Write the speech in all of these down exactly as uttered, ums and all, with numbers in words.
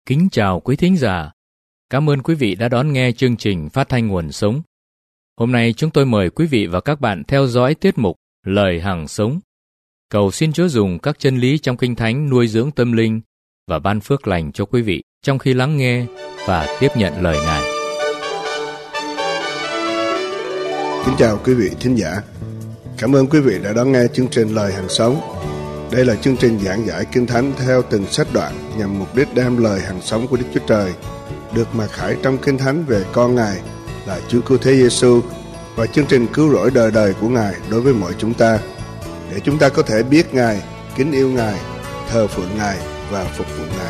Kính chào quý thính giả. Cảm ơn quý vị đã đón nghe chương trình Phát thanh Nguồn Sống. Hôm nay chúng tôi mời quý vị và các bạn theo dõi tiết mục Lời Hằng Sống. Cầu xin Chúa dùng các chân lý trong Kinh Thánh nuôi dưỡng tâm linh và ban phước lành cho quý vị trong khi lắng nghe và tiếp nhận lời Ngài. Kính chào quý vị thính giả. Cảm ơn quý vị đã đón nghe chương trình Lời Hằng Sống. Đây là chương trình giảng giải Kinh Thánh theo từng sách đoạn nhằm mục đích đem lời hằng sống của Đức Chúa Trời được mặc khải trong Kinh Thánh về con Ngài là Chúa Cứu Thế Giêsu và chương trình cứu rỗi đời đời của Ngài đối với mọi chúng ta, để chúng ta có thể biết Ngài, kính yêu Ngài, thờ phượng Ngài và phục vụ Ngài.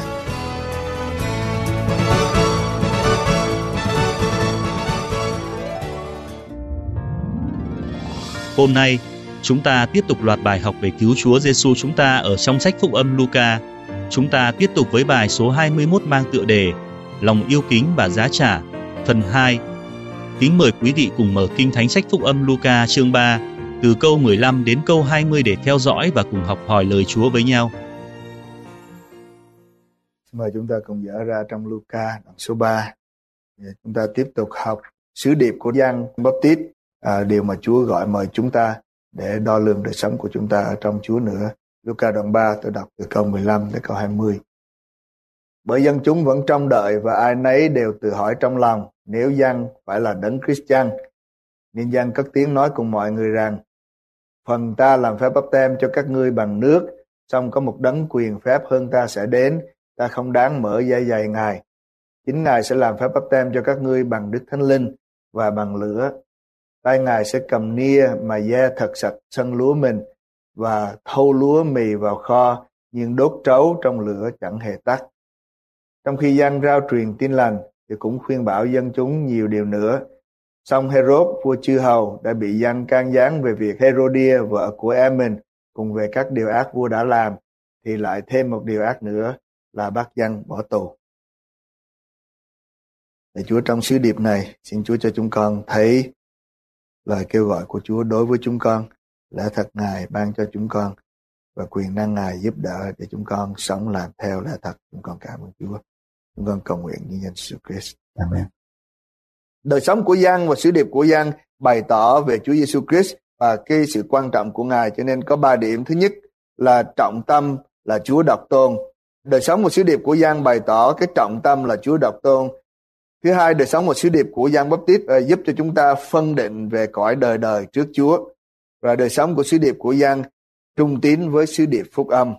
Hôm nay, chúng ta tiếp tục loạt bài học về cứu Chúa Giêsu chúng ta ở trong sách Phúc âm Luca. Chúng ta tiếp tục với bài số hai mươi mốt mang tựa đề Lòng yêu kính và giá trả, phần hai. Kính mời quý vị cùng mở Kinh Thánh sách Phúc âm Luca chương ba, từ câu mười lăm đến câu hai mươi để theo dõi và cùng học hỏi lời Chúa với nhau. Mời chúng ta cùng dở ra trong Luca đoạn số ba. Chúng ta tiếp tục học sứ điệp của Giăng Báp-tít, à, điều mà Chúa gọi mời chúng ta để đo lường đời sống của chúng ta ở trong Chúa nữa. Luca đoạn ba, tôi đọc từ câu mười lăm đến câu hai mươi. Bởi dân chúng vẫn trông đợi và ai nấy đều tự hỏi trong lòng nếu Giăng phải là Đấng Christ chăng. Nên Giăng cất tiếng nói cùng mọi người rằng: Phần ta làm phép báp têm cho các ngươi bằng nước, song có một đấng quyền phép hơn ta sẽ đến, ta không đáng mở dây giày Ngài. Chính Ngài sẽ làm phép báp têm cho các ngươi bằng Đức Thánh Linh và bằng lửa. Tay Ngài sẽ cầm nia mà gieo thật sạch sân lúa mình và thâu lúa mì vào kho, nhưng đốt trấu trong lửa chẳng hề tắt. Trong khi Giăng rao truyền tin lành thì cũng khuyên bảo dân chúng nhiều điều nữa. Song Herod vua chư hầu đã bị Giăng can gián về việc Herodia vợ của em mình cùng về các điều ác vua đã làm, thì lại thêm một điều ác nữa là bắt Giăng bỏ tù. Lạy Chúa, trong sứ điệp này, xin Chúa cho chúng con thấy lời kêu gọi của Chúa đối với chúng con, lẽ thật Ngài ban cho chúng con và quyền năng Ngài giúp đỡ để chúng con sống làm theo lẽ thật. Chúng con cảm ơn Chúa. Chúng con cầu nguyện như danh Jesus Christ. Amen. Đời sống của Giăng và sứ điệp của Giăng bày tỏ về Chúa Giêsu Christ và cái sự quan trọng của Ngài, cho nên có ba điểm. Thứ nhất là trọng tâm là Chúa độc tôn. Đời sống và sứ điệp của Giăng bày tỏ cái trọng tâm là Chúa độc tôn. Thứ hai, đời sống và sứ điệp của Giăng Báp-tít uh, giúp cho chúng ta phân định về cõi đời đời trước Chúa. Và đời sống của sứ điệp của Giăng trung tín với sứ điệp phúc âm.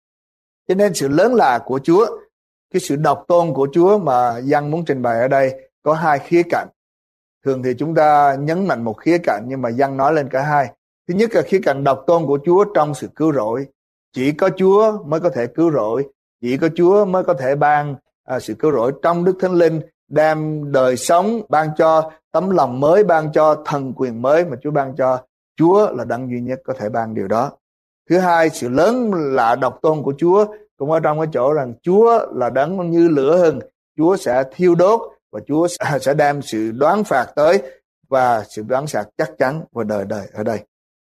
Cho nên sự lớn lạ của Chúa, cái sự độc tôn của Chúa mà Giăng muốn trình bày ở đây có hai khía cạnh. Thường thì chúng ta nhấn mạnh một khía cạnh, nhưng mà Giăng nói lên cả hai. Thứ nhất là khía cạnh độc tôn của Chúa trong sự cứu rỗi. Chỉ có Chúa mới có thể cứu rỗi, chỉ có Chúa mới có thể ban à, sự cứu rỗi trong Đức Thánh Linh, đem đời sống, ban cho tấm lòng mới, ban cho thần quyền mới mà Chúa ban cho. Chúa là đấng duy nhất có thể ban điều đó. Thứ hai, sự lớn lạ độc tôn của Chúa cũng ở trong cái chỗ rằng Chúa là đấng như lửa hừng, Chúa sẽ thiêu đốt và Chúa sẽ đem sự đoán phạt tới, và sự đoán phạt chắc chắn vào đời đời ở đây.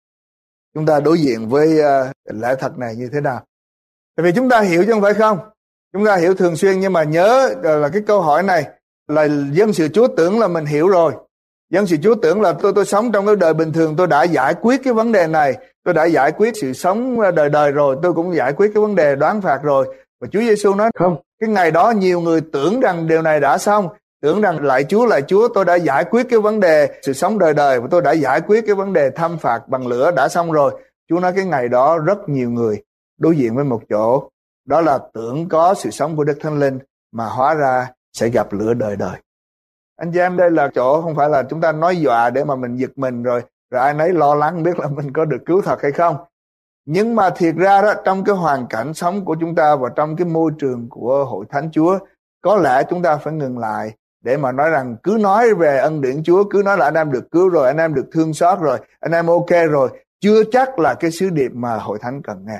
Chúng ta đối diện với uh, lẽ thật này như thế nào? Tại vì chúng ta hiểu chứ không phải không? Chúng ta hiểu thường xuyên, nhưng mà nhớ là cái câu hỏi này là dân sự Chúa tưởng là mình hiểu rồi. Dân sự Chúa tưởng là tôi tôi sống trong cái đời bình thường, tôi đã giải quyết cái vấn đề này, tôi đã giải quyết sự sống đời đời rồi, tôi cũng giải quyết cái vấn đề đoán phạt rồi. Và Chúa Giêsu nói không, cái ngày đó nhiều người tưởng rằng điều này đã xong, tưởng rằng lạy Chúa, lạy Chúa, tôi đã giải quyết cái vấn đề sự sống đời đời, và tôi đã giải quyết cái vấn đề thăm phạt bằng lửa đã xong rồi. Chúa nói cái ngày đó rất nhiều người đối diện với một chỗ, đó là tưởng có sự sống của Đức Thánh Linh mà hóa ra sẽ gặp lửa đời đời. Anh chị em, đây là chỗ không phải là chúng ta nói dọa để mà mình giật mình rồi rồi ai nấy lo lắng biết là mình có được cứu thật hay không. Nhưng mà thiệt ra đó, trong cái hoàn cảnh sống của chúng ta và trong cái môi trường của hội thánh Chúa, có lẽ chúng ta phải ngừng lại để mà nói rằng cứ nói về ân điển Chúa, cứ nói là anh em được cứu rồi, anh em được thương xót rồi, anh em ok rồi, chưa chắc là cái sứ điệp mà hội thánh cần nghe.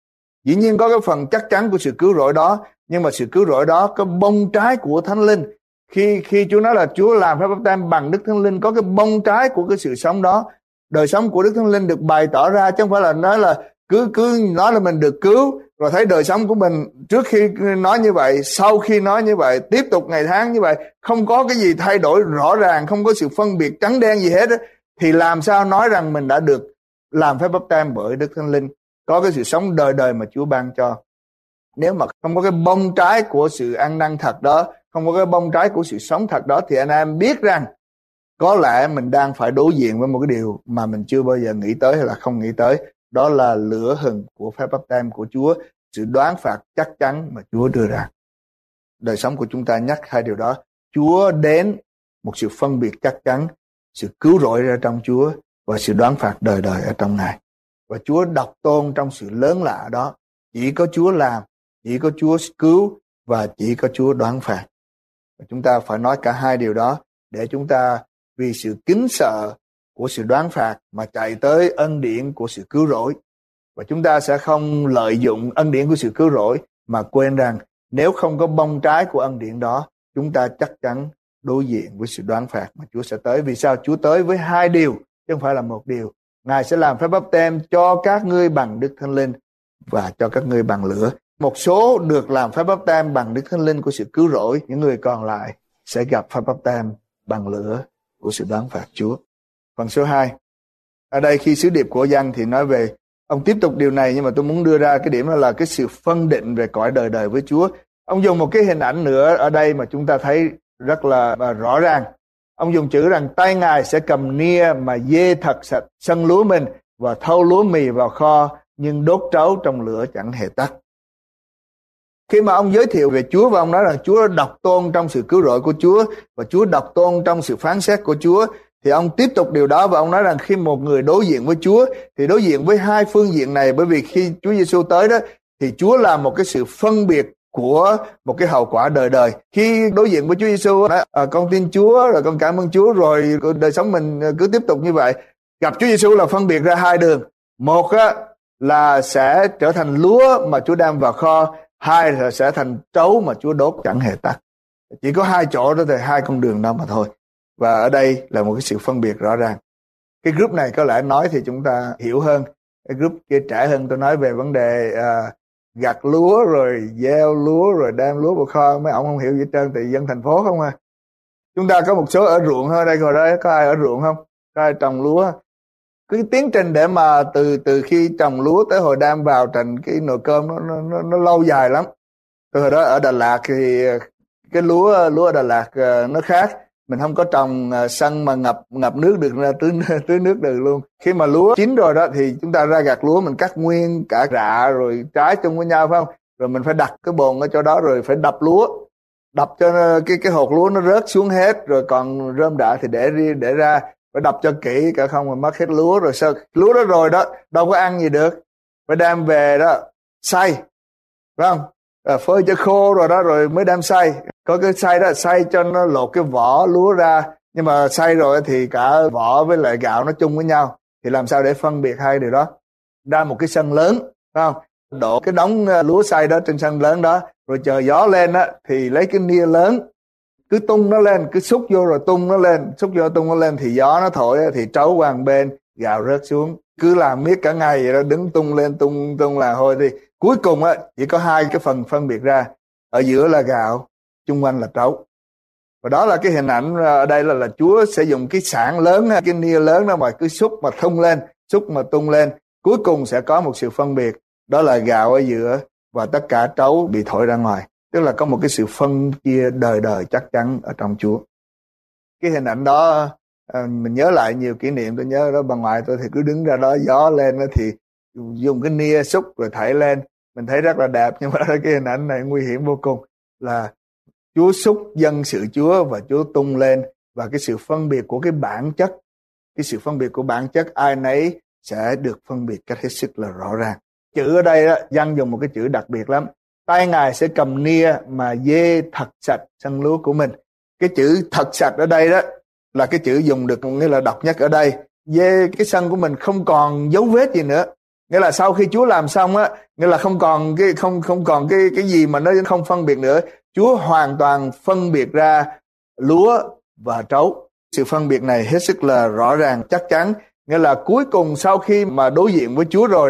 Dĩ nhiên có cái phần chắc chắn của sự cứu rỗi đó, nhưng mà sự cứu rỗi đó có bông trái của Thánh Linh. Khi khi Chúa nói là Chúa làm phép báp têm bằng Đức Thánh Linh, có cái bông trái của cái sự sống đó. Đời sống của Đức Thánh Linh được bày tỏ ra, chứ không phải là nói là cứ cứ nói là mình được cứu rồi thấy đời sống của mình trước khi nói như vậy, sau khi nói như vậy, tiếp tục ngày tháng như vậy, không có cái gì thay đổi rõ ràng, không có sự phân biệt trắng đen gì hết đó, thì làm sao nói rằng mình đã được làm phép báp têm bởi Đức Thánh Linh, có cái sự sống đời đời mà Chúa ban cho. Nếu mà không có cái bông trái của sự ăn năn thật đó, không có cái bông trái của sự sống thật đó, thì anh em biết rằng có lẽ mình đang phải đối diện với một cái điều mà mình chưa bao giờ nghĩ tới hay là không nghĩ tới. Đó là lửa hừng của phép báp têm của Chúa, sự đoán phạt chắc chắn mà Chúa đưa ra. Đời sống của chúng ta nhắc hai điều đó. Chúa đến một sự phân biệt chắc chắn, sự cứu rỗi ra trong Chúa và sự đoán phạt đời đời ở trong Ngài. Và Chúa độc tôn trong sự lớn lạ đó. Chỉ có Chúa làm, chỉ có Chúa cứu và chỉ có Chúa đoán phạt. Và chúng ta phải nói cả hai điều đó để chúng ta vì sự kính sợ của sự đoán phạt mà chạy tới ân điển của sự cứu rỗi. Và chúng ta sẽ không lợi dụng ân điển của sự cứu rỗi mà quên rằng nếu không có bông trái của ân điển đó, chúng ta chắc chắn đối diện với sự đoán phạt mà Chúa sẽ tới. Vì sao? Chúa tới với hai điều chứ không phải là một điều. Ngài sẽ làm phép báp têm cho các ngươi bằng Đức Thánh Linh và cho các ngươi bằng lửa. Một số được làm phép báp têm bằng Đức Thánh Linh của sự cứu rỗi, những người còn lại sẽ gặp phép báp têm bằng lửa của sự đoán phạt Chúa. Phần số hai. Ở đây khi sứ điệp của Giăng thì nói về, ông tiếp tục điều này nhưng mà tôi muốn đưa ra cái điểm đó là cái sự phân định về cõi đời đời với Chúa. Ông dùng một cái hình ảnh nữa ở đây mà chúng ta thấy rất là rõ ràng. Ông dùng chữ rằng tay Ngài sẽ cầm nia mà dê thật sạch sân lúa mình và thâu lúa mì vào kho, nhưng đốt trấu trong lửa chẳng hề tắt. Khi mà ông giới thiệu về Chúa và ông nói rằng Chúa độc tôn trong sự cứu rỗi của Chúa và Chúa độc tôn trong sự phán xét của Chúa, thì ông tiếp tục điều đó và ông nói rằng khi một người đối diện với Chúa thì đối diện với hai phương diện này, bởi vì khi Chúa Giêsu tới đó thì Chúa là một cái sự phân biệt của một cái hậu quả đời đời. Khi đối diện với Chúa Giêsu, à, con tin Chúa rồi con cảm ơn Chúa rồi đời sống mình cứ tiếp tục như vậy. Gặp Chúa Giêsu là phân biệt ra hai đường. Một á, là sẽ trở thành lúa mà Chúa đem vào kho, hai là sẽ thành trấu mà Chúa đốt chẳng hề tắt. Chỉ có hai chỗ đó thì hai con đường đó mà thôi. Và ở đây là một cái sự phân biệt rõ ràng. Cái group này có lẽ nói thì chúng ta hiểu hơn. Cái group kia trẻ hơn, tôi nói về vấn đề à, gặt lúa rồi gieo lúa rồi đem lúa vào kho. Mấy ông không hiểu gì hết trơn, tại dân thành phố không à. Chúng ta có một số ở ruộng thôi, đây ngồi đây có ai ở ruộng không? Có ai trồng lúa? Cái tiến trình để mà từ từ khi trồng lúa tới hồi đem vào thành cái nồi cơm nó nó nó, nó lâu dài lắm. Từ hồi đó ở Đà Lạt thì cái lúa lúa ở Đà Lạt nó khác. Mình không có trồng sân mà ngập ngập nước được, ra tưới tưới nước được luôn. Khi mà lúa chín rồi đó thì chúng ta ra gặt lúa, mình cắt nguyên cả rạ rồi trái chung với nhau, phải không? Rồi mình phải đặt cái bồn ở chỗ đó rồi phải đập lúa, đập cho cái cái hột lúa nó rớt xuống hết, rồi còn rơm rạ thì để đi để ra, phải đập cho kỹ cả không mà mất hết lúa. Rồi sao lúa đó rồi đó đâu có ăn gì được, phải đem về đó xay, phải không? À, phơi cho khô rồi đó rồi mới đem xay. Có cái xay đó, xay cho nó lột cái vỏ lúa ra, nhưng mà xay rồi thì cả vỏ với lại gạo nó chung với nhau, thì làm sao để phân biệt hai điều đó? Ra một cái sân lớn, phải không? Đổ cái đống lúa xay đó trên sân lớn đó, rồi chờ gió lên á thì lấy cái nia lớn cứ tung nó lên, cứ xúc vô rồi tung nó lên, xúc vô tung nó lên thì gió nó thổi thì trấu qua một bên, gạo rớt xuống. Cứ làm miết cả ngày vậy đó, đứng tung lên tung tung là thôi. Thì cuối cùng á chỉ có hai cái phần phân biệt ra, ở giữa là gạo, chung quanh là trấu. Và đó là cái hình ảnh ở đây là là Chúa sẽ dùng cái sảng lớn, cái nia lớn đó mà cứ xúc mà tung lên, xúc mà tung lên, cuối cùng sẽ có một sự phân biệt, đó là gạo ở giữa và tất cả trấu bị thổi ra ngoài. Tức là có một cái sự phân chia đời đời chắc chắn ở trong Chúa. Cái hình ảnh đó à, mình nhớ lại nhiều kỷ niệm. Tôi nhớ đó bà ngoại tôi thì cứ đứng ra đó, gió lên đó thì dùng cái nia xúc rồi thảy lên, mình thấy rất là đẹp. Nhưng mà cái hình ảnh này nguy hiểm vô cùng, là Chúa xúc dân sự Chúa và Chúa tung lên, và cái sự phân biệt của cái bản chất, cái sự phân biệt của bản chất ai nấy sẽ được phân biệt cách hết sức là rõ ràng. Chữ ở đây đó, Giăng dùng một cái chữ đặc biệt lắm. Tay Ngài sẽ cầm nia mà dê thật sạch sân lúa của mình. Cái chữ thật sạch ở đây đó là cái chữ dùng được nghĩa là độc nhất ở đây. Dê cái sân của mình không còn dấu vết gì nữa. Nghĩa là sau khi Chúa làm xong á, nghĩa là không còn cái không không còn cái cái gì mà nó không phân biệt nữa. Chúa hoàn toàn phân biệt ra lúa và trấu. Sự phân biệt này hết sức là rõ ràng, chắc chắn. Nghĩa là cuối cùng sau khi mà đối diện với Chúa rồi đó,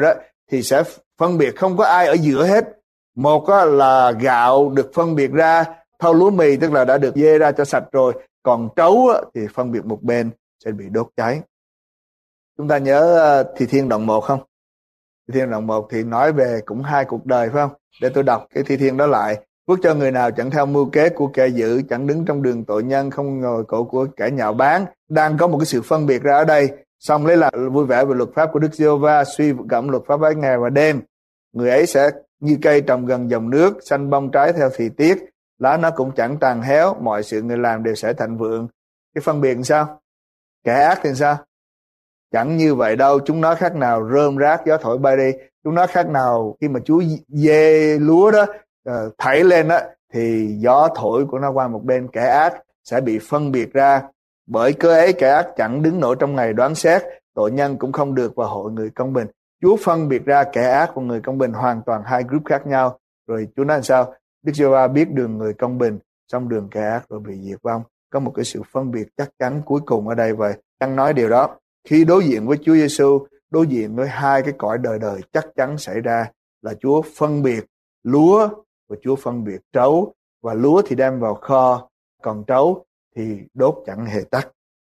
thì sẽ phân biệt không có ai ở giữa hết. Một là gạo được phân biệt ra, thau lúa mì tức là đã được dê ra cho sạch rồi, còn trấu thì phân biệt một bên sẽ bị đốt cháy. Chúng ta nhớ Thi Thiên đoạn một không? Thi Thiên đoạn một thì nói về cũng hai cuộc đời phải không? Để tôi đọc cái Thi Thiên đó lại. Phước cho người nào chẳng theo mưu kế của kẻ dữ, chẳng đứng trong đường tội nhân, không ngồi cổ của kẻ nhạo báng. Đang có một cái sự phân biệt ra ở đây. Xong lấy là vui vẻ về luật pháp của Đức Giê-hô-va, suy gẫm luật pháp ấy ngày và đêm. Người ấy sẽ như cây trồng gần dòng nước, xanh bông trái theo thì tiết, lá nó cũng chẳng tàn héo, mọi sự người làm đều sẽ thịnh vượng. Cái phân biệt làm sao? Kẻ ác thì sao? Chẳng như vậy đâu, chúng nó khác nào rơm rác gió thổi bay đi. Chúng nó khác nào khi mà Chúa dê lúa đó uh, thảy lên đó, thì gió thổi của nó qua một bên. Kẻ ác sẽ bị phân biệt ra. Bởi cớ ấy kẻ ác chẳng đứng nổi trong ngày đoán xét, tội nhân cũng không được vào hội người công bình. Chúa phân biệt ra kẻ ác và người công bình hoàn toàn hai group khác nhau. Rồi Chúa nói làm sao? Đức Giê-hô-va biết đường người công bình, xong đường kẻ ác rồi bị diệt vong. Có một cái sự phân biệt chắc chắn cuối cùng ở đây. Vậy đang nói điều đó. Khi đối diện với Chúa Giêsu, đối diện với hai cái cõi đời đời chắc chắn xảy ra là Chúa phân biệt lúa và Chúa phân biệt trấu. Và lúa thì đem vào kho, còn trấu thì đốt chẳng hề tắt.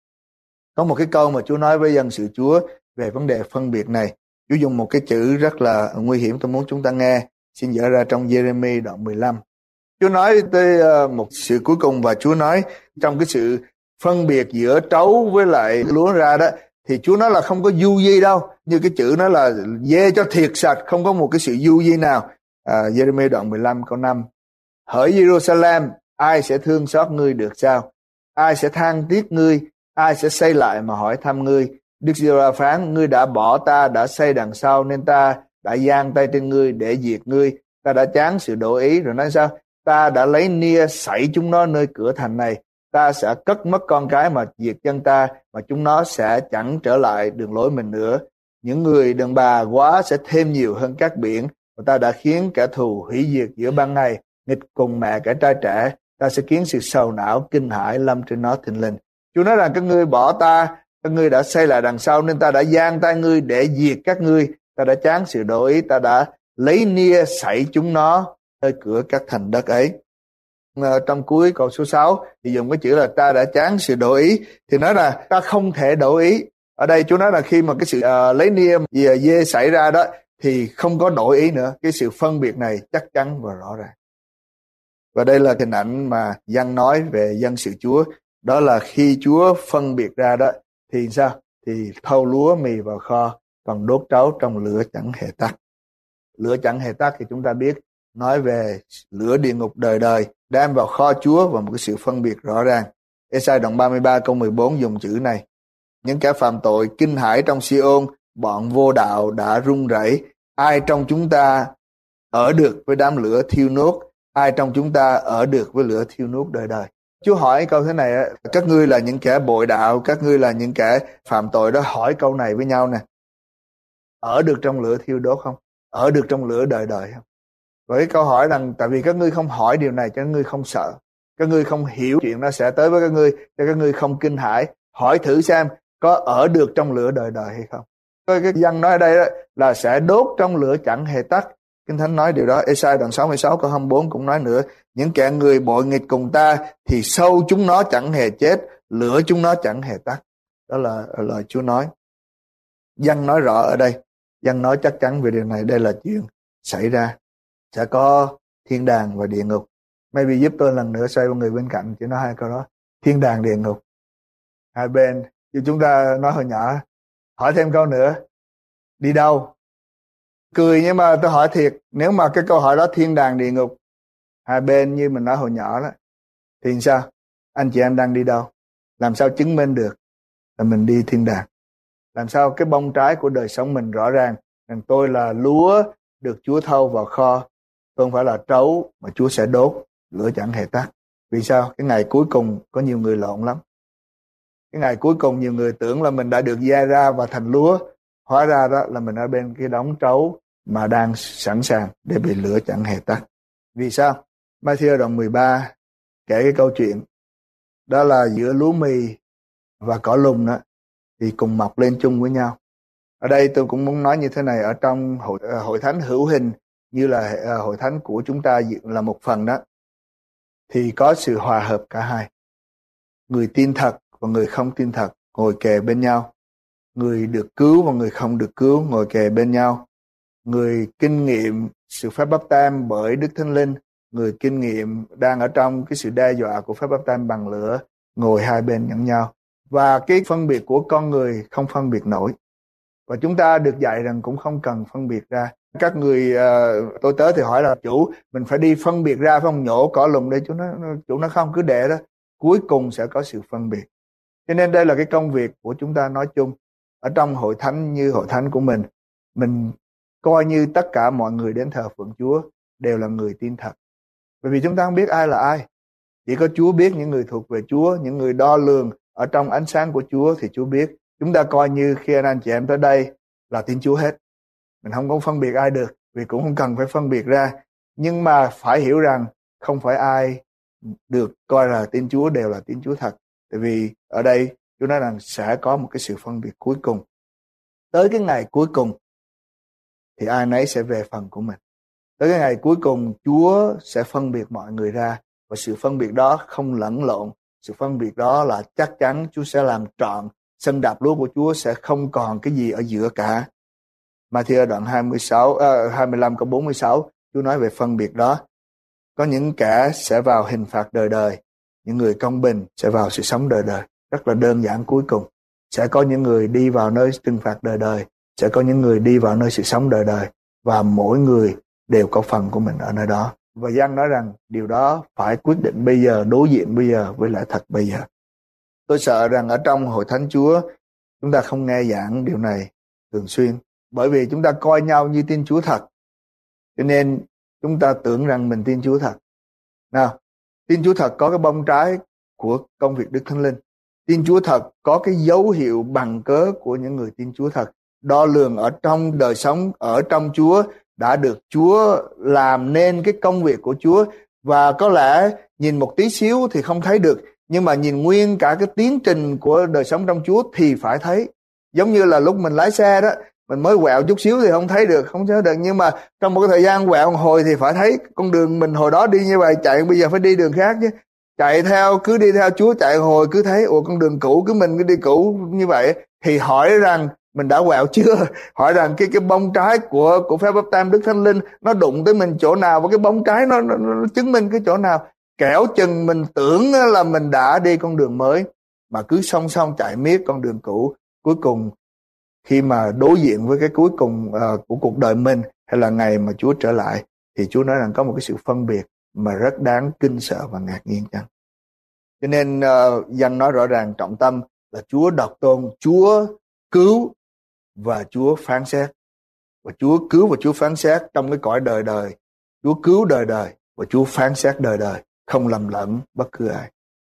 Có một cái câu mà Chúa nói với dân sự Chúa về vấn đề phân biệt này. Chúa dùng một cái chữ rất là nguy hiểm, tôi muốn chúng ta nghe. Xin dở ra trong Giê-rê-mi đoạn mười lăm. Chúa nói tới một sự cuối cùng và Chúa nói trong cái sự phân biệt giữa trấu với lại lúa ra đó, thì Chúa nói là không có du di đâu. Như cái chữ nói là dê cho thiệt sạch, không có một cái sự du di nào. À, Giê-rê-mi đoạn mười lăm câu năm. Hỡi Giê-ru-sa-lem, ai sẽ thương xót ngươi được sao? Ai sẽ than tiếc ngươi? Ai sẽ xây lại mà hỏi thăm ngươi? Đức Giê-hô-va phán, ngươi đã bỏ ta, đã xây đằng sau, nên ta đã giang tay trên ngươi để diệt ngươi. Ta đã chán sự đổ ý. Rồi nói sao? Ta đã lấy nia sảy chúng nó nơi cửa thành này. Ta sẽ cất mất con cái mà diệt chân ta, mà chúng nó sẽ chẳng trở lại đường lối mình nữa. Những người đàn bà quá sẽ thêm nhiều hơn các biển, và ta đã khiến kẻ thù hủy diệt giữa ban ngày, nghịch cùng mẹ kẻ trai trẻ. Ta sẽ khiến sự sầu não kinh hãi lâm trên nó thình lình. Chúa nói rằng các ngươi bỏ ta, các ngươi đã xây lại đằng sau, nên ta đã giang tay ngươi để diệt các ngươi. Ta đã chán sự đổ ý, ta đã lấy nia sảy chúng nó nơi cửa các thành đất ấy. Trong cuối câu số sáu thì dùng cái chữ là ta đã chán sự đổ ý, thì nói là ta không thể đổ ý. Ở đây Chúa nói là khi mà cái sự uh, lấy nia dê xảy ra đó thì không có đổi ý nữa. Cái sự phân biệt này chắc chắn và rõ ràng. Và đây là hình ảnh mà dân nói về dân sự Chúa. Đó là khi Chúa phân biệt ra đó thì sao? Thì thau lúa mì vào kho, còn đốt trấu trong lửa chẳng hề tắt. Lửa chẳng hề tắt thì chúng ta biết nói về lửa địa ngục đời đời đem vào kho Chúa và một cái sự phân biệt rõ ràng. Ê-sai đoạn ba mươi ba câu mười bốn dùng chữ này. Những kẻ phạm tội kinh hãi trong Si-ôn, bọn vô đạo đã run rẩy. Ai trong chúng ta ở được với đám lửa thiêu nốt? Ai trong chúng ta ở được với lửa thiêu nốt đời đời? Chúa hỏi câu thế này, các ngươi là những kẻ bội đạo, các ngươi là những kẻ phạm tội đó, hỏi câu này với nhau nè. Ở được trong lửa thiêu đốt không? Ở được trong lửa đời đời không? Với câu hỏi rằng tại vì các ngươi không hỏi điều này cho các ngươi không sợ. Các ngươi không hiểu chuyện nó sẽ tới với các ngươi, cho các ngươi không kinh hãi. Hỏi thử xem có ở được trong lửa đời đời hay không. Cái dân nói ở đây đó là sẽ đốt trong lửa chẳng hề tắt. Kinh Thánh nói điều đó. Ê-sai đoạn sáu mươi sáu câu hai mươi bốn cũng nói nữa. Những kẻ người bội nghịch cùng ta thì sâu chúng nó chẳng hề chết, lửa chúng nó chẳng hề tắt. Đó là lời Chúa nói. Dân nói rõ ở đây. Dân nói chắc chắn về điều này. Đây là chuyện xảy ra. Sẽ có thiên đàng và địa ngục. Maybe giúp tôi lần nữa xoay qua người bên cạnh chỉ nói hai câu đó. Thiên đàng, địa ngục. Hai bên. Như chúng ta nói hồi nhỏ. Hỏi thêm câu nữa. Đi đâu? Cười nhưng mà tôi hỏi thiệt. Nếu mà cái câu hỏi đó thiên đàng, địa ngục, hai bên như mình nói hồi nhỏ đó, thì sao? Anh chị em đang đi đâu? Làm sao chứng minh được là mình đi thiên đàng? Làm sao cái bông trái của đời sống mình rõ ràng rằng tôi là lúa được Chúa thâu vào kho, tôi không phải là trấu mà Chúa sẽ đốt, lửa chẳng hề tắt. Vì sao? Cái ngày cuối cùng có nhiều người lộn lắm. Cái ngày cuối cùng nhiều người tưởng là mình đã được gieo ra và thành lúa, hóa ra đó là mình ở bên cái đống trấu mà đang sẵn sàng để bị lửa chẳng hề tắt. Vì sao? Ma-thi-ơ đoạn mười ba kể cái câu chuyện đó là giữa lúa mì và cỏ lùng đó thì cùng mọc lên chung với nhau. Ở đây tôi cũng muốn nói như thế này, ở trong hội, hội thánh hữu hình như là hội thánh của chúng ta là một phần đó, thì có sự hòa hợp cả hai. Người tin thật và người không tin thật ngồi kề bên nhau. Người được cứu và người không được cứu ngồi kề bên nhau. Người kinh nghiệm sự phép báp têm bởi Đức Thánh Linh, người kinh nghiệm đang ở trong cái sự đe dọa của phép báp têm bằng lửa ngồi hai bên lẫn nhau. Và cái phân biệt của con người không phân biệt nổi. Và chúng ta được dạy rằng cũng không cần phân biệt ra. Các người uh, tôi tới thì hỏi là chủ mình phải đi phân biệt ra, phải không, nhổ cỏ lùng đây. Chủ nó, chủ nó không, cứ để đó. Cuối cùng sẽ có sự phân biệt. Cho nên đây là cái công việc của chúng ta nói chung. Ở trong hội thánh như hội thánh của mình, mình coi như tất cả mọi người đến thờ phượng Chúa đều là người tin thật. Bởi vì chúng ta không biết ai là ai. Chỉ có Chúa biết những người thuộc về Chúa, những người đo lường ở trong ánh sáng của Chúa thì Chúa biết. Chúng ta coi như khi anh, anh chị em tới đây là tin Chúa hết. Mình không có phân biệt ai được, vì cũng không cần phải phân biệt ra. Nhưng mà phải hiểu rằng không phải ai được coi là tin Chúa đều là tin Chúa thật. Tại vì ở đây Chúa nói rằng sẽ có một cái sự phân biệt cuối cùng. Tới cái ngày cuối cùng thì ai nấy sẽ về phần của mình. Tới cái ngày cuối cùng Chúa sẽ phân biệt mọi người ra. Và sự phân biệt đó không lẫn lộn. Sự phân biệt đó là chắc chắn Chúa sẽ làm trọn. Sân đạp lúa của Chúa sẽ không còn cái gì ở giữa cả. Ma-thi-ơ đoạn hai mươi sáu, uh, hai mươi lăm câu bốn mươi sáu, Chúa nói về phân biệt đó. Có những kẻ sẽ vào hình phạt đời đời, những người công bình sẽ vào sự sống đời đời. Rất là đơn giản cuối cùng. Sẽ có những người đi vào nơi trừng phạt đời đời, sẽ có những người đi vào nơi sự sống đời đời. Và mỗi người đều có phần của mình ở nơi đó. Và Giăng nói rằng điều đó phải quyết định bây giờ, đối diện bây giờ với lẽ thật bây giờ. Tôi sợ rằng ở trong hội thánh Chúa, chúng ta không nghe giảng điều này thường xuyên. Bởi vì chúng ta coi nhau như tin Chúa thật. Cho nên chúng ta tưởng rằng mình tin Chúa thật. Nào, tin Chúa thật có cái bông trái của công việc Đức Thánh Linh. Tin Chúa thật có cái dấu hiệu bằng cớ của những người tin Chúa thật. Đo lường ở trong đời sống, ở trong Chúa, đã được Chúa làm nên cái công việc của Chúa. Và có lẽ nhìn một tí xíu thì không thấy được, nhưng mà nhìn nguyên cả cái tiến trình của đời sống trong Chúa thì phải thấy. Giống như là lúc mình lái xe đó, mình mới quẹo chút xíu thì không thấy được, không thấy được. Nhưng mà trong một cái thời gian quẹo một hồi thì phải thấy con đường mình hồi đó đi như vậy, chạy bây giờ phải đi đường khác chứ. Chạy theo, cứ đi theo Chúa chạy hồi cứ thấy, ủa con đường cũ, cứ mình cứ đi cũ như vậy. Thì hỏi rằng mình đã quẹo chưa? Hỏi rằng cái cái bông trái của của phép báp têm Đức Thánh Linh nó đụng tới mình chỗ nào, và cái bông trái nó, nó, nó chứng minh cái chỗ nào. Kẻo chừng mình tưởng là mình đã đi con đường mới, mà cứ song song chạy miết con đường cũ. Cuối cùng khi mà đối diện với cái cuối cùng uh, của cuộc đời mình, hay là ngày mà Chúa trở lại, thì Chúa nói rằng có một cái sự phân biệt mà rất đáng kinh sợ và ngạc nhiên chăng. Cho nên uh, Giăng nói rõ ràng trọng tâm là Chúa độc tôn, Chúa cứu và Chúa phán xét. Và Chúa cứu và Chúa phán xét trong cái cõi đời đời. Chúa cứu đời đời và Chúa phán xét đời đời, không lầm lẫn bất cứ ai.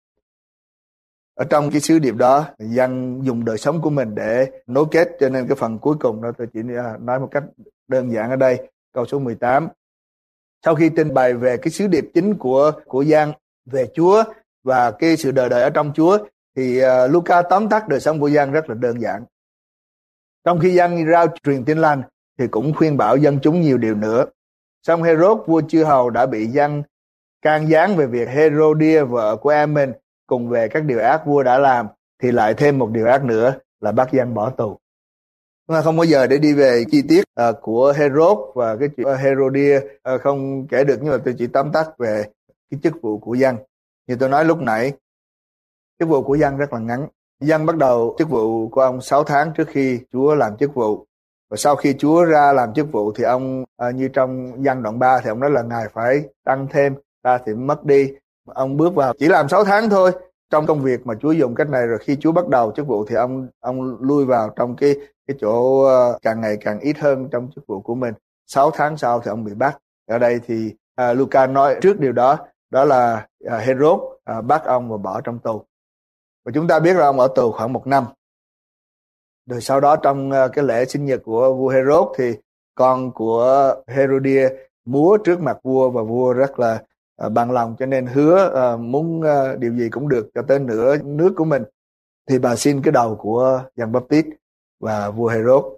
Ở trong cái sứ điệp đó, Giăng dùng đời sống của mình để nối kết, cho nên cái phần cuối cùng đó tôi chỉ nói một cách đơn giản ở đây, câu số mười tám. Sau khi trình bày về cái sứ điệp chính của của Giăng về Chúa và cái sự đời đời ở trong Chúa, thì uh, Luca tóm tắt đời sống của Giăng rất là đơn giản. Trong khi Giăng rao truyền tin lành thì cũng khuyên bảo dân chúng nhiều điều nữa. Song Herod vua chư hầu đã bị Giăng can gián về việc Herodia vợ của em mình cùng về các điều ác vua đã làm, thì lại thêm một điều ác nữa là bắt Giăng bỏ tù. Chúng ta không có giờ để đi về chi tiết uh, của Herod và cái chuyện uh, Herodia uh, không kể được, nhưng mà tôi chỉ tóm tắt về cái chức vụ của Giăng. Như tôi nói lúc nãy, chức vụ của Giăng rất là ngắn. Giăng bắt đầu chức vụ của ông sáu tháng trước khi Chúa làm chức vụ. Và sau khi Chúa ra làm chức vụ thì ông, uh, như trong Giăng đoạn ba thì ông nói là Ngài phải tăng thêm, ta thì mất đi. Ông bước vào chỉ làm sáu tháng thôi trong công việc mà Chúa dùng cách này, rồi khi Chúa bắt đầu chức vụ thì ông ông lui vào trong cái cái chỗ càng ngày càng ít hơn trong chức vụ của mình. Sáu tháng sau thì ông bị bắt. Ở đây thì uh, Luca nói trước điều đó, đó là uh, Herod uh, bắt ông và bỏ trong tù. Và chúng ta biết là ông ở tù khoảng một năm. Rồi sau đó trong uh, cái lễ sinh nhật của vua Herod thì con của Herodia múa trước mặt vua, và vua rất là uh, bằng lòng, cho nên hứa uh, muốn uh, điều gì cũng được cho tới nửa nước của mình. Thì bà xin cái đầu của Giăng Báp-tít, và vua Herod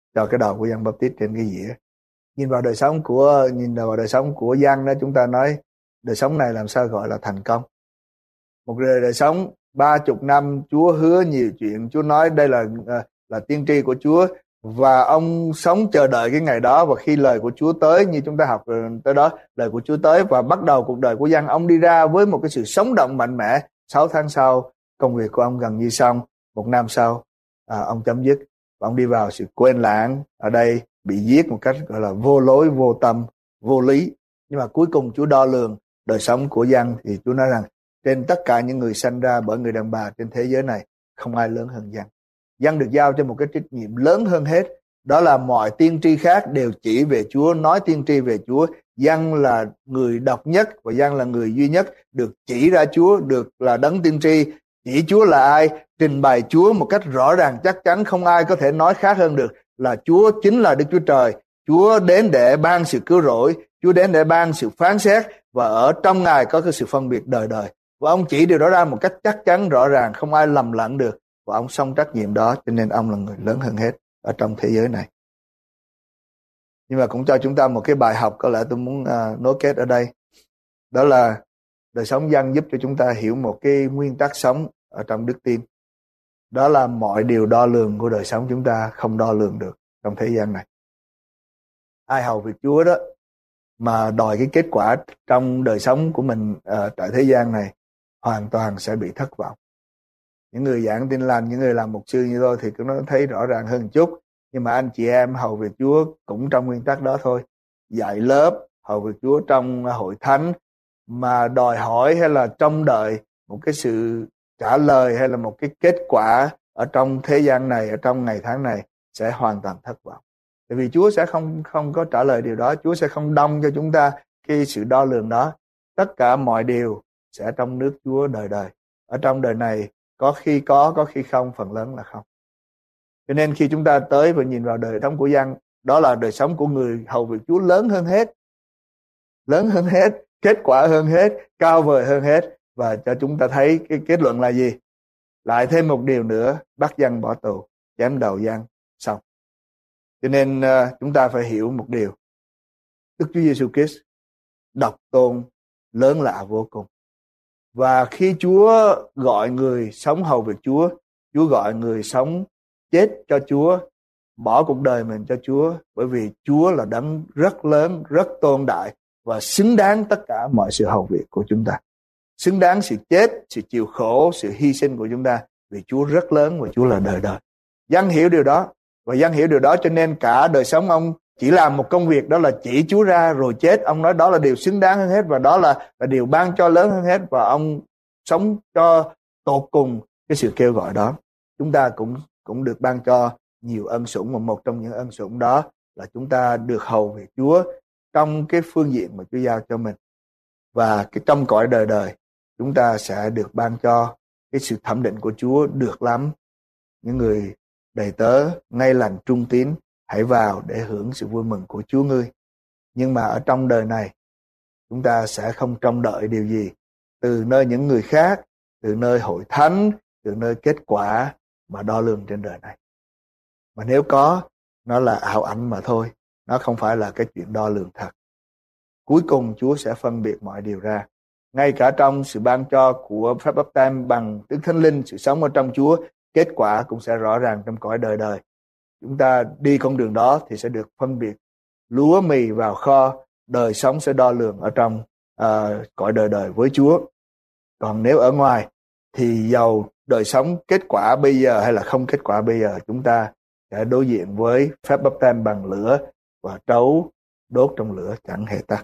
cho cái đầu của Giăng Baptist trên cái dĩa. Nhìn vào đời sống của nhìn vào đời sống của Giăng đó, chúng ta nói đời sống này làm sao gọi là thành công. Một đời, đời sống ba chục năm, Chúa hứa nhiều chuyện, Chúa nói đây là là tiên tri của Chúa, và ông sống chờ đợi cái ngày đó. Và khi lời của Chúa tới, như chúng ta học tới đó, lời của Chúa tới và bắt đầu cuộc đời của Giăng, ông đi ra với một cái sự sống động mạnh mẽ. Sáu tháng sau, công việc của ông gần như xong. Một năm sau, à, ông chấm dứt và ông đi vào sự quên lãng, ở đây bị giết một cách gọi là vô lối, vô tâm, vô lý. Nhưng mà cuối cùng Chúa đo lường đời sống của Giăng, thì Chúa nói rằng trên tất cả những người sanh ra bởi người đàn bà trên thế giới này, không ai lớn hơn Giăng. Giăng được giao cho một cái trách nhiệm lớn hơn hết, đó là mọi tiên tri khác đều chỉ về Chúa, nói tiên tri về Chúa. Giăng là người độc nhất và Giăng là người duy nhất được chỉ ra Chúa, được là đấng tiên tri, chỉ Chúa là ai, trình bày Chúa một cách rõ ràng chắc chắn, không ai có thể nói khác hơn được, là Chúa chính là Đức Chúa Trời. Chúa đến để ban sự cứu rỗi, Chúa đến để ban sự phán xét, và ở trong Ngài có cái sự phân biệt đời đời. Và ông chỉ điều đó ra một cách chắc chắn rõ ràng, không ai lầm lẫn được, và ông xong trách nhiệm đó, cho nên ông là người lớn hơn hết ở trong thế giới này. Nhưng mà cũng cho chúng ta một cái bài học, có lẽ tôi muốn uh, nối kết ở đây, đó là đời sống Giăng giúp cho chúng ta hiểu một cái nguyên tắc sống ở trong đức tin, đó là mọi điều đo lường của đời sống chúng ta không đo lường được trong thế gian này. Ai hầu việc Chúa đó mà đòi cái kết quả trong đời sống của mình uh, tại thế gian này, hoàn toàn sẽ bị thất vọng. Những người giảng tin lành, những người làm mục sư như tôi thì cũng nó thấy rõ ràng hơn chút. Nhưng mà anh chị em hầu việc Chúa cũng trong nguyên tắc đó thôi. Dạy lớp, hầu việc Chúa trong hội thánh, mà đòi hỏi hay là trông đợi một cái sự trả lời hay là một cái kết quả ở trong thế gian này, ở trong ngày tháng này, sẽ hoàn toàn thất vọng. Tại vì Chúa sẽ không không có trả lời điều đó. Chúa sẽ không đong cho chúng ta cái sự đo lường đó. Tất cả mọi điều sẽ trong nước Chúa đời đời. Ở trong đời này có khi có, có khi không, phần lớn là không. Cho nên khi chúng ta tới và nhìn vào đời sống của Giăng, đó là đời sống của người hầu việc Chúa lớn hơn hết. Lớn hơn hết, kết quả hơn hết, cao vời hơn hết. Và cho chúng ta thấy cái kết luận là gì? Lại thêm một điều nữa, bắt Giăng bỏ tù, chém đầu Giăng, xong. Cho nên uh, chúng ta phải hiểu một điều. Đức Chúa Giêsu Christ độc tôn, lớn lạ vô cùng. Và khi Chúa gọi người sống hầu việc Chúa, Chúa gọi người sống chết cho Chúa, bỏ cuộc đời mình cho Chúa, bởi vì Chúa là đấng rất lớn, rất tôn đại và xứng đáng tất cả mọi sự hầu việc của chúng ta. Xứng đáng sự chết, sự chịu khổ, sự hy sinh của chúng ta, vì Chúa rất lớn và Chúa là đời đời. Giăng hiểu điều đó, và Giăng hiểu điều đó cho nên cả đời sống ông chỉ làm một công việc, đó là chỉ Chúa ra rồi chết. Ông nói đó là điều xứng đáng hơn hết, và đó là, là điều ban cho lớn hơn hết, và ông sống cho tột cùng cái sự kêu gọi đó. Chúng ta cũng cũng được ban cho nhiều ân sủng, mà một trong những ân sủng đó là chúng ta được hầu việc Chúa trong cái phương diện mà Chúa giao cho mình. Và cái trong cõi đời đời chúng ta sẽ được ban cho cái sự thẩm định của Chúa được lắm. Những người đầy tớ ngay lành trung tín, hãy vào để hưởng sự vui mừng của Chúa ngươi. Nhưng mà ở trong đời này, chúng ta sẽ không trông đợi điều gì từ nơi những người khác, từ nơi hội thánh, từ nơi kết quả mà đo lường trên đời này. Mà nếu có, nó là ảo ảnh mà thôi. Nó không phải là cái chuyện đo lường thật. Cuối cùng Chúa sẽ phân biệt mọi điều ra. Ngay cả trong sự ban cho của phép báp têm bằng Đức Thánh Linh, sự sống ở trong Chúa, kết quả cũng sẽ rõ ràng trong cõi đời đời. Chúng ta đi con đường đó thì sẽ được phân biệt lúa mì vào kho, đời sống sẽ đo lường ở trong uh, cõi đời đời với Chúa. Còn nếu ở ngoài thì dầu đời sống kết quả bây giờ hay là không kết quả bây giờ, chúng ta sẽ đối diện với phép báp têm bằng lửa và trấu đốt trong lửa chẳng hề tắt.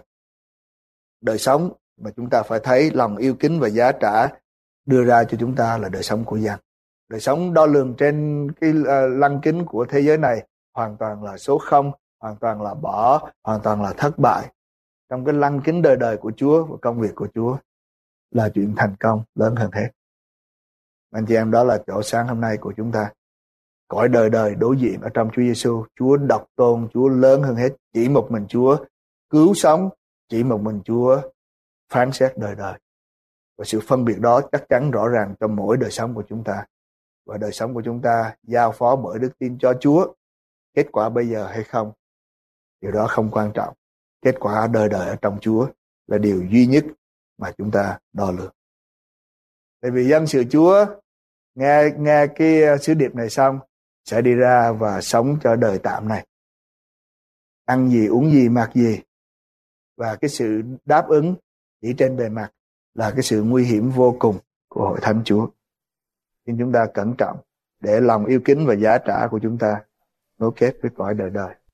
Đời sống mà chúng ta phải thấy lòng yêu kính và giá trả đưa ra cho chúng ta là đời sống của Giăng. Đời sống đo lường trên cái uh, lăng kính của thế giới này hoàn toàn là số không, hoàn toàn là bỏ, hoàn toàn là thất bại. Trong cái lăng kính đời đời của Chúa và công việc của Chúa là chuyện thành công lớn hơn hết. Anh chị em, đó là chỗ sáng hôm nay của chúng ta. Cõi đời đời đối diện ở trong Chúa Giêsu, Chúa độc tôn, Chúa lớn hơn hết, chỉ một mình Chúa cứu sống, chỉ một mình Chúa phán xét đời đời. Và sự phân biệt đó chắc chắn rõ ràng trong mỗi đời sống của chúng ta. Và đời sống của chúng ta giao phó bởi đức tin cho Chúa. kết quả bây giờ hay không, điều đó không quan trọng. Kết quả đời đời ở trong Chúa là điều duy nhất mà chúng ta đo lường. Tại vì dân sự Chúa nghe nghe cái sứ điệp này xong sẽ đi ra và sống cho đời tạm này, ăn gì, uống gì, mặc gì. Và cái sự đáp ứng chỉ trên bề mặt là cái sự nguy hiểm vô cùng của hội thánh Chúa. Nên chúng ta cẩn trọng để lòng yêu kính và giá trả của chúng ta nối kết với cõi đời đời.